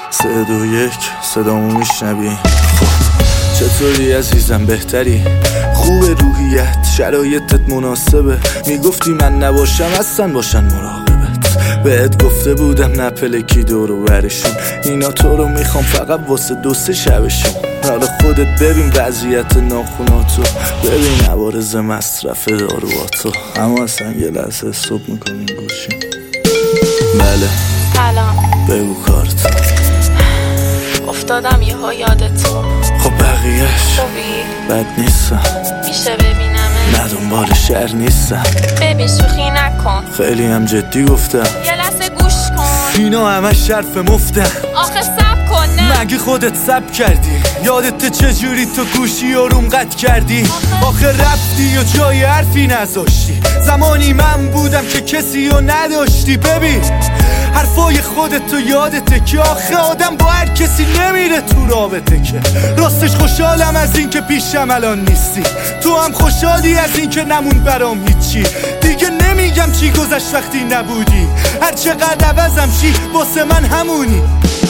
3 2 1 صدامو میشنوی؟ چطوری عزیزم؟ بهتری؟ خوب روحیت؟ شرایطت مناسبه؟ میگفتی من نباشم اصلا باشن مراقبت. بهت گفته بودم نپلکی دور و برشون، اینا تو رو میخوام فقط واسه 2-3 شبشون. حالا خودت ببین وضعیت ناخوناتو، ببین عوارض مصرف دارواتو. اما اصلا یه لحظه استوب میکنیم گوشیم. بله سلام، بگو کارت. افتادم یهو یادتون. خب بقیهش خوبی؟ بد نیستم، میشه ببینمه؟ نه دنبال شهر نیستم. ببین شوخی نکن، خیلی هم جدی گفتم. یه لحظه گوش کن. اینا همش شرف مفته. آخه سب کن. نه مگه خودت سب کردی؟ یادت چجوری تو گوشی آروم قطع کردی؟ آخه رفتی و جای حرفی نذاشتی. زمانی من بودم که کسی رو نداشتی. ببین حرفای خودت و یادته که آخه آدم با هر کسی نمیره تو رابطه. که راستش خوشحالم از این که پیشم الان نیستی، تو هم خوشحالی از این که نمون برام هیچی. دیگه نمیگم چی گذشت وقتی نبودی، هر چقدر عوضم چی واسه من همونی.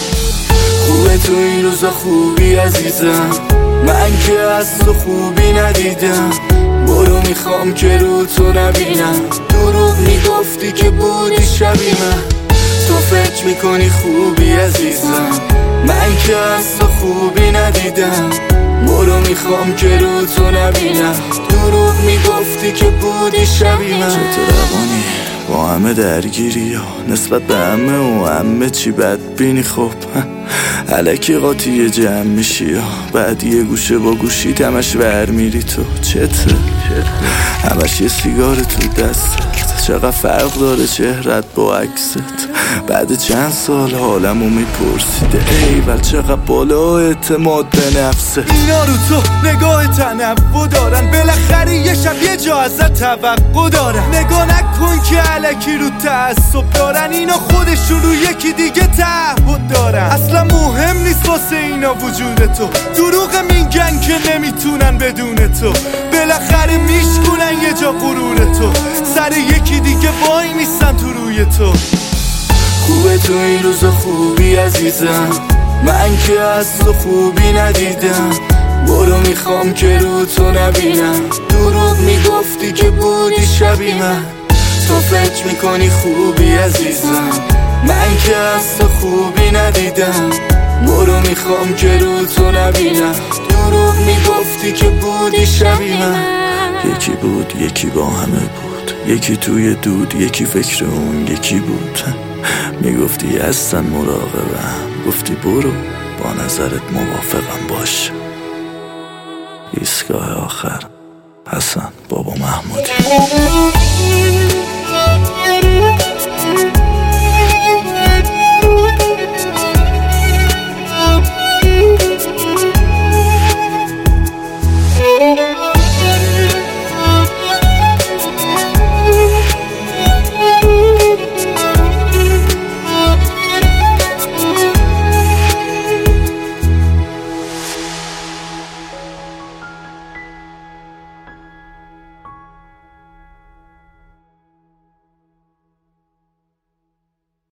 خوبه تو این روزا خوبی عزیزم، من که از تو خوبی ندیدم. برو میخوام که رو تو نبینم، دروغ میگفتی که بودی شبیه من. تو فکر میکنی خوبی عزیزم، من که از تو خوبی ندیدم. برو میخوام که رو تو نبینم، دروغ میگفتی که بودی شبیه من. چطور روانی با همه درگیری ها نسبت به همه و همه چی بدبینی؟ خب الکی قاطی جمع میشی ها، بعد یه گوشه با گوشی همش ور میری. تو چته؟ همش یه سیگار تو دستت. چقدر فرق داره چهرت با عکست؟ بعد چند سال حالمو میپرسیده ایول چقدر بالا اعتماد به نفسه. اینا رو تو نگاه تنوع دارن، بالاخره یه شب یه جا ازت توقع دارن. نگاه نکن که الکی رو تعصب دارن، اینا خودشون رو یکی دیگه تعهد دارن. اصلا مهم نیست واسه اینا وجود تو، دروغ میگن که نمیتونن بدون تو. بالاخره میشکنن یه جا غرور تو، سر یکی دیگه وای میستن تو روی تو. خوبه تو این روزا خوبی عزیزم، من که از تو خوبی ندیدم. برو میخوام که رو تو نبینم، دروغ میگفتی که بودی شبیه من. تو فکر میکنی خوبی عزیزم، من که از تو خوبی ندیدم. برو میخوام که رو تو نبینم، دروغ میگفتی که بودی شبیه من. یکی بود یکی با همه بود، یکی توی دود یکی فکر اون یکی بود. میگفتی هستن مراقبم، گفتی برو با نظرت موافقم باش. ایستگاه آخر حسن بابا محمودی.